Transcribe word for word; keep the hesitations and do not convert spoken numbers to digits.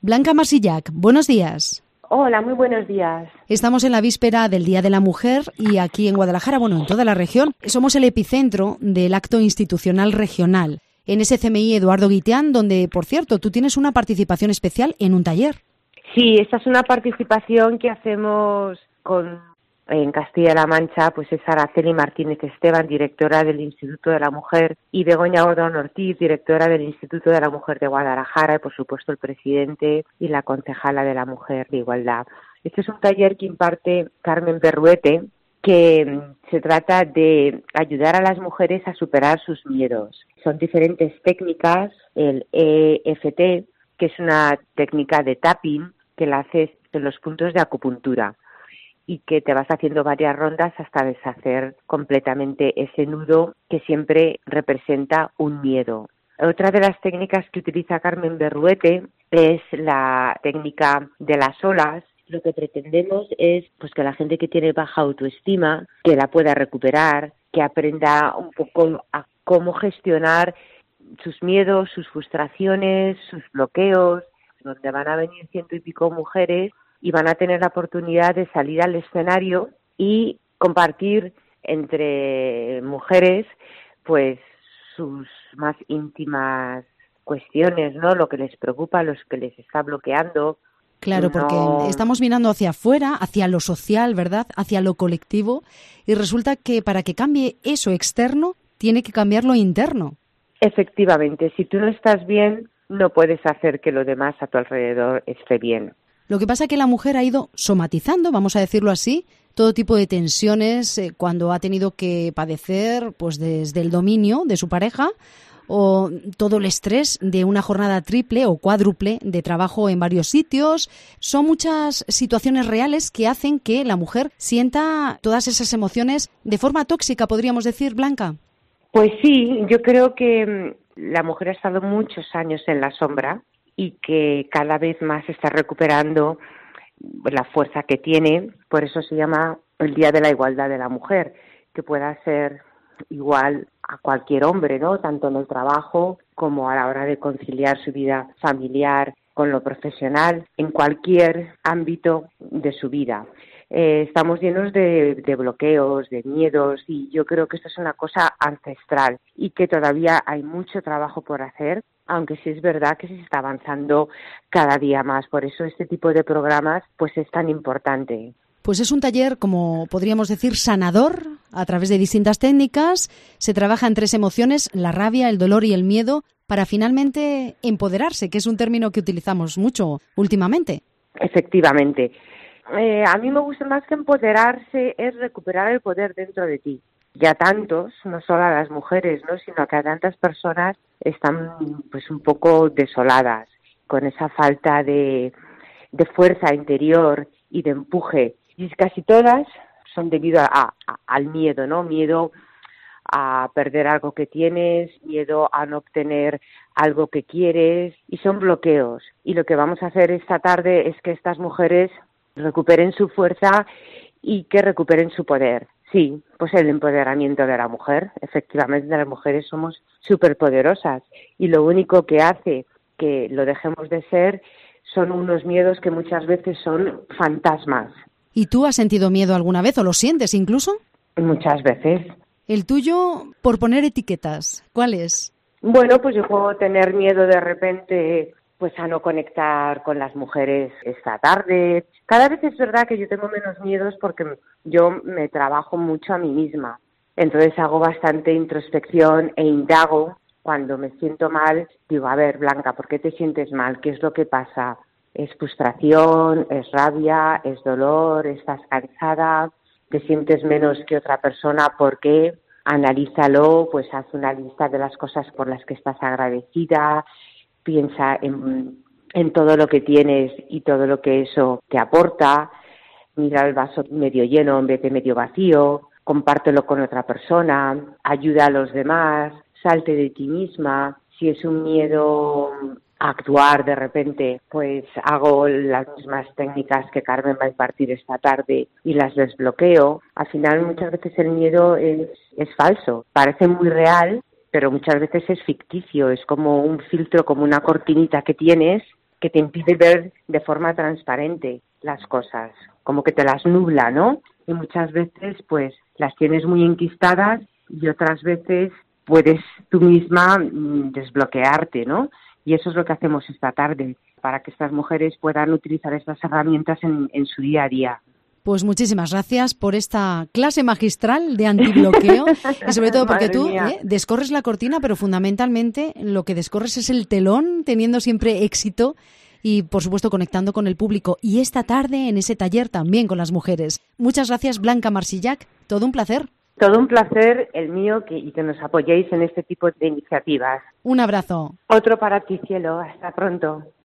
Blanca Marsillac, buenos días. Hola, muy buenos días. Estamos en la víspera del Día de la Mujer y aquí en Guadalajara, bueno, en toda la región, somos el epicentro del acto institucional regional. En S C M I Eduardo Guitián, donde, por cierto, tú tienes una participación especial en un taller. Sí, esta es una participación que hacemos con, en Castilla-La Mancha, pues es Araceli Martínez Esteban, directora del Instituto de la Mujer, y Begoña Gordón Ortiz, directora del Instituto de la Mujer de Guadalajara, y por supuesto el presidente y la concejala de la Mujer de Igualdad. Este es un taller que imparte Carmen Berruete, que se trata de ayudar a las mujeres a superar sus miedos. Son diferentes técnicas, el E F T, que es una técnica de tapping, que la haces en los puntos de acupuntura y que te vas haciendo varias rondas hasta deshacer completamente ese nudo que siempre representa un miedo. Otra de las técnicas que utiliza Carmen Berruete es la técnica de las olas. Lo que pretendemos es pues que la gente que tiene baja autoestima, que la pueda recuperar, que aprenda un poco a cómo gestionar sus miedos, sus frustraciones, sus bloqueos, donde van a venir ciento y pico mujeres y van a tener la oportunidad de salir al escenario y compartir entre mujeres pues sus más íntimas cuestiones, ¿no? Lo que les preocupa, lo que les está bloqueando. Claro, porque no... estamos mirando hacia afuera, hacia lo social, ¿verdad? Hacia lo colectivo, y resulta que para que cambie eso externo, tiene que cambiar lo interno. Efectivamente, si tú no estás bien, no puedes hacer que lo demás a tu alrededor esté bien. Lo que pasa es que la mujer ha ido somatizando, vamos a decirlo así, todo tipo de tensiones eh, cuando ha tenido que padecer pues desde el dominio de su pareja o todo el estrés de una jornada triple o cuádruple de trabajo en varios sitios. Son muchas situaciones reales que hacen que la mujer sienta todas esas emociones de forma tóxica, podríamos decir, Blanca. Pues sí, yo creo que la mujer ha estado muchos años en la sombra y que cada vez más está recuperando la fuerza que tiene. Por eso se llama el Día de la Igualdad de la Mujer, que pueda ser igual a cualquier hombre, ¿no? Tanto en el trabajo como a la hora de conciliar su vida familiar con lo profesional, en cualquier ámbito de su vida. Eh, estamos llenos de, de bloqueos, de miedos, y yo creo que esto es una cosa ancestral y que todavía hay mucho trabajo por hacer, aunque sí es verdad que se está avanzando cada día más. Por eso este tipo de programas pues es tan importante. Pues es un taller, como podríamos decir, sanador. A través de distintas técnicas se trabaja en tres emociones, la rabia, el dolor y el miedo, para finalmente empoderarse, que es un término que utilizamos mucho últimamente. Efectivamente. Eh, a mí me gusta más que empoderarse, es recuperar el poder dentro de ti. Ya tantos, no solo a las mujeres, ¿no?, sino que a tantas personas están pues un poco desoladas, con esa falta de, de fuerza interior y de empuje. Y casi todas son debido a, a, al miedo, ¿no? Miedo a perder algo que tienes, miedo a no obtener algo que quieres, y son bloqueos. Y lo que vamos a hacer esta tarde es que estas mujeres recuperen su fuerza y que recuperen su poder. Sí, pues el empoderamiento de la mujer. Efectivamente, las mujeres somos superpoderosas y lo único que hace que lo dejemos de ser son unos miedos que muchas veces son fantasmas. ¿Y tú has sentido miedo alguna vez o lo sientes incluso? Muchas veces. El tuyo, por poner etiquetas, ¿cuál es? Bueno, pues yo puedo tener miedo de repente pues a no conectar con las mujeres esta tarde. Cada vez es verdad que yo tengo menos miedos porque yo me trabajo mucho a mí misma. Entonces hago bastante introspección e indago. Cuando me siento mal, digo, a ver, Blanca, ¿por qué te sientes mal? ¿Qué es lo que pasa? ¿Es frustración? ¿Es rabia? ¿Es dolor? ¿Estás cansada? ¿Te sientes menos que otra persona? ¿Por qué? Analízalo, pues haz una lista de las cosas por las que estás agradecida. Piensa en, en todo lo que tienes y todo lo que eso te aporta. Mira el vaso medio lleno en vez de medio vacío. Compártelo con otra persona. Ayuda a los demás. Salte de ti misma. Si es un miedo a actuar de repente, pues hago las mismas técnicas que Carmen va a impartir esta tarde y las desbloqueo. Al final muchas veces el miedo es, es falso. Parece muy real, pero muchas veces es ficticio. Es como un filtro, como una cortinita que tienes que te impide ver de forma transparente las cosas, como que te las nubla, ¿no? Y muchas veces pues las tienes muy enquistadas y otras veces puedes tú misma mmm, desbloquearte, ¿no? Y eso es lo que hacemos esta tarde, para que estas mujeres puedan utilizar estas herramientas en, en su día a día. Pues muchísimas gracias por esta clase magistral de antibloqueo y sobre todo porque tú eh, descorres la cortina, pero fundamentalmente lo que descorres es el telón, teniendo siempre éxito y, por supuesto, conectando con el público. Y esta tarde en ese taller también con las mujeres. Muchas gracias, Blanca Marsillac. Todo un placer. Todo un placer el mío que, y que nos apoyéis en este tipo de iniciativas. Un abrazo. Otro para ti, cielo. Hasta pronto.